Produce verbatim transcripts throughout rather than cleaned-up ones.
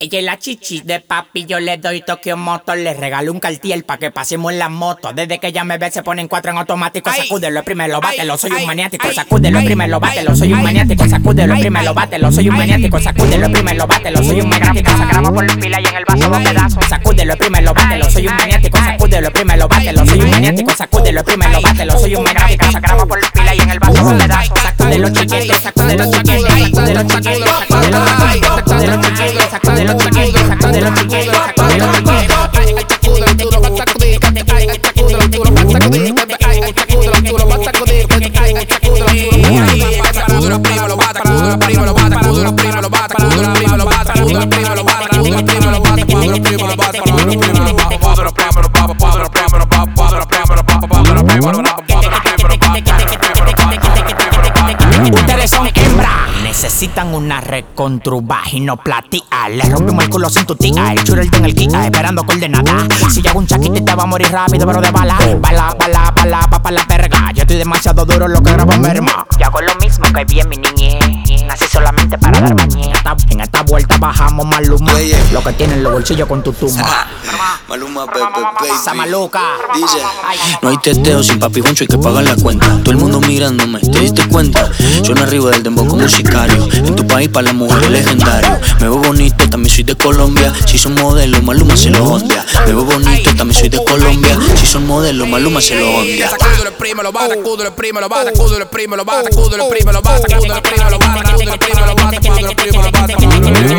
Ella es la chichi de papi, yo le doy Tokio Motor. Le regalo un Cartier pa' que pasemos en la moto. Desde que ella me ve se pone en cuatro en automático. Sacúdelo, primero, bátelo, soy un maniático. Sacúdelo, primero, bátelo, soy un maniático. Sacúdelo, primero, bátelo, soy un maniático. Sacúdelo, primero, bátelo, soy un maniático. Sacamos por la pila y en el vaso dos pedazos. Sacúdelo, primero, bátelo, soy un maniático. Sacúdelo, primero, bátelo, soy un maniático. Sacúdelo, primero, bátelo, soy un maniático. Sacamos por la pila y en el vaso dos pedazos. Sacúdelo, chiquito, sacúdelo, chiquito, sacúdelo, chiquito, sacúdelo, chiquito, sacúdelo, chiquito, sacúdelo, chiquito, sacúdelo, chiquito, sacúdelo, chiquito. Ustedes son hembras, necesitan una recontruvaginoplatia. Le rompimos el culo sin tu tía. El churro en el Kia, esperando coordenada. Si yo hago un chaquito te va a morir rápido, pero de bala. Bala, bala, bala, pa' pa' la perga. Yo estoy demasiado duro, lo que grabo merma. Yo hago lo mismo que vi en mi niñez. Nací solamente para dar mañana. En esta vuelta bajamos Maluma. Lo que tienen los bolsillos con tu tumba. Maluma, baby, baby. Esa maluca. Dice, no hay teteo sin papi Juancho, hay que pagar la cuenta. Todo el mundo mirándome, ¿te diste cuenta? Suena arriba del dembow como un sicario. En tu país para las mujeres legendario. Me veo bonito, también soy de Colombia. Si son modelos, Maluma se lo ondea. Me veo bonito, también soy de Colombia. Si son modelos, Maluma se lo ondea. Sacúdelo, el primo, lo va, sacúdelo, el primo, lo va, sacúdelo, el primo, lo va, sacúdelo, el primo, lo va, sacúdelo, el primo, lo va, sacúdelo, el primo, lo va, sacúdelo, el primo, lo va, sacúdelo, el primo,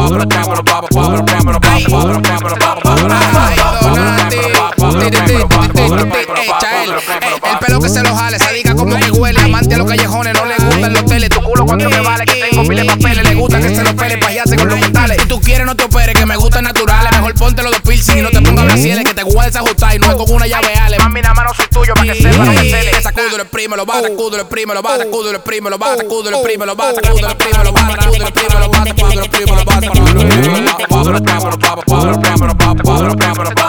el pelo que se lo jale, se diga como que huele. Amante a los callejones, no le gustan los teles. Tu culo cuánto me vale, que tengo miles de papeles. Le gusta que se lo pele, pajearse con los metales. Si tú quieres no te operes, que me gustan naturales. Mejor ponte los dos piercing y no te pongas brasieles. Que te guardes ajustar y no es con una llave ale. Mami, nada más no soy tuyo, pa' que sepa lo que se. Sacúdelo, el primo, lo va, sacúdelo, el primo, lo va, sacúdelo, el primo, lo va, sacúdelo, el primo, lo va, sacúdelo, el primo, lo va, sacúdelo, el primo, lo va, sacúdelo, el primo, lo va, sacúdelo, el primo, lo va, sacúdelo, el primo, lo va, sacúdelo, el primo, lo va, sacúdelo, el primo, lo va,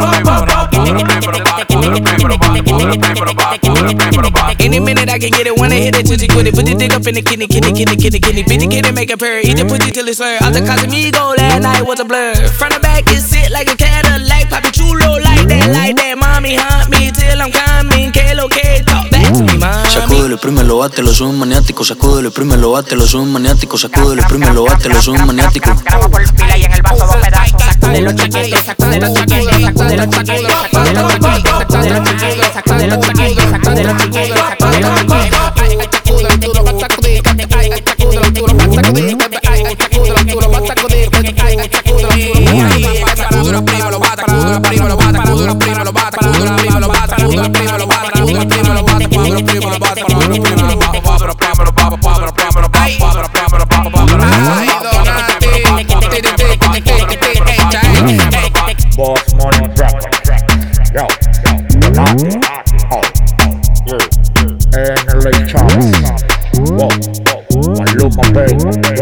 any minute I can get it, wanna hit it till she quit it. Put the dick up in the kidney, kidney, kidney, kidney, kidney. Bitch, kidney, make a purr. Eat the pussy till it's slur. Out the Casamigo, last night was a blur. Front and back is sit like a Cadillac. Papi chulo like that, like that. Mommy hunt me till I'm coming. Que lo que talk back to me, mami. Sacúdelo, primero, bátelo, soy un maniático. Sacúdelo, primero, bátelo, soy un maniático. Sacúdelo, primero, bátelo, soy un maniático. Grabo por pila y en el vaso dos pedazos. Sacúdelo, chiquito, sacúdelo, chiquito, sacúdelo, chiquito, sacúdelo, chiquito, sacúdelo, chiquito, sacúdelo, chiquito, sacúdelo, chiquito, sacúdelo, chiquito. Boss Money Records. Yo, Donate. Oh, yeah. And L A Charles. Whoa, Maluma, baby.